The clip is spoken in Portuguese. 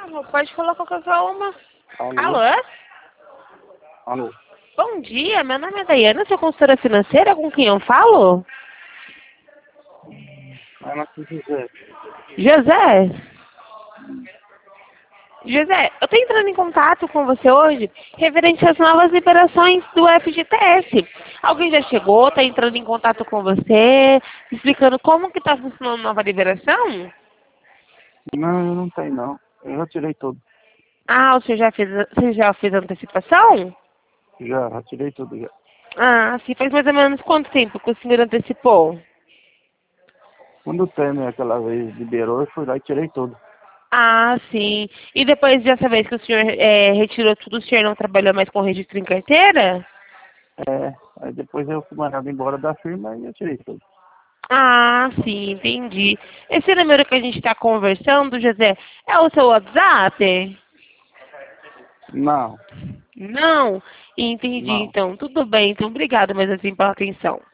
Pode falar qualquer uma. Alô? Alô? Alô? Bom dia, meu nome é Daiana, sou consultora financeira, com quem eu falo? Ela se quiser. José? José, eu estou entrando em contato com você hoje referente às novas liberações do FGTS. Alguém já chegou, está entrando em contato com você, explicando como que está funcionando a nova liberação? Não, eu não tenho não. Eu já tirei tudo. Ah, você já fez a antecipação? Já tirei tudo já. Ah, sim, faz mais ou menos quanto tempo que o senhor antecipou? Quando o Temer aquela vez liberou, eu fui lá e tirei tudo. Ah, sim. E depois dessa vez que o senhor retirou tudo, o senhor não trabalhou mais com registro em carteira? É, aí depois eu fui mandado embora da firma e eu tirei tudo. Ah, sim, entendi. Esse número que a gente está conversando, José, é o seu WhatsApp? Não, Não? Entendi, não. então. Tudo bem, então. Obrigada, mas assim, pela atenção.